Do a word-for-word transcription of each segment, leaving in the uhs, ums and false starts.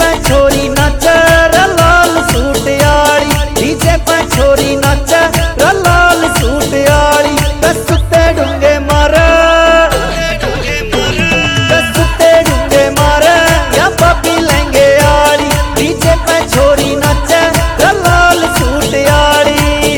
पे छोरी नाचे रे लाल सूट आड़ी, डीजे पे छोरी नाचे रे लाल सूट आड़ी। सुते डूंगे मारे सुते डूंगे मारे या पापी लहंगे आड़ी, डीजे पे छोरी नाचे रे लाल सूट आड़ी।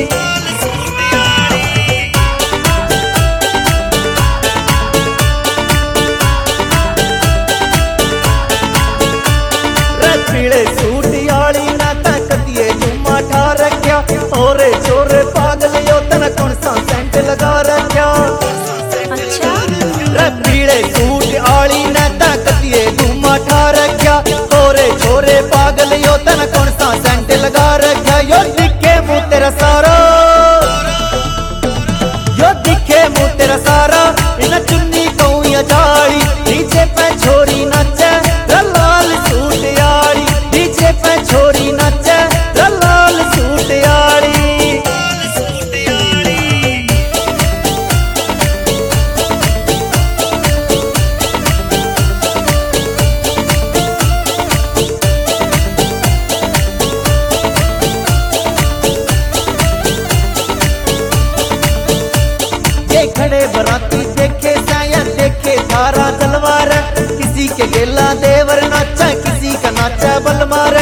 पीले सूट आड़ी ना तकतिए जुम्मा ठा रख्या, ओरे चोरे पागल यो तना कौन सा सेंट लगा रख्या। अच्छा रे पीले सूट आड़ी ना तकतिए जुम्मा ठा रख्या, ओरे चोरे पागल यो तना कौन सा सेंट लगा रख्या। यो दिखे मुँह तेरा सारा, यो दिखे मुँह तेरा सारा, इन चुन्नी कहूँ या जाड़ी, डीजे पे छोरी नाचे रे लाल सूट आड़ी, डीजे पे छोरी नाचे रे लाल सूट आड़ी। ये खड़े बराती देखे साया देखे थारा तलवार, किसी के गेला देवर नाचा किसी का नाचा बलमार।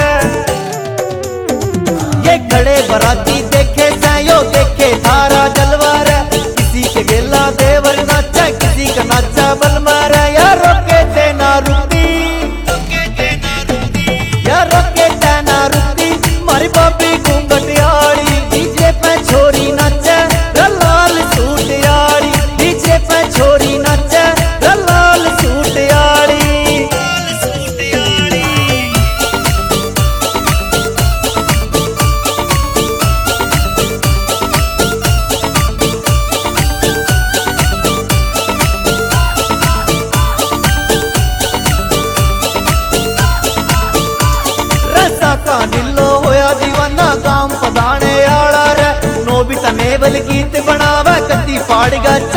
ये खड़े बराती देखे सायो देखे थारा तलवार, किसी के गेला देवर नाचा किसी का नाचा बलमार। या रोके ते ना रुकती, या रोके ते ना रुकती, मारी बाबी घूंघट आड़ी, डीजे पे छोरी नाचे रे लाल सूट आड़ी, डीजे पे छोरी नाचे रे लाल सूट आड़ी। रसा का नीलो होया दीवाना गांव पधाने आड़ा रे, नोबिता नेवल गीत बनावा कती फाड़ गा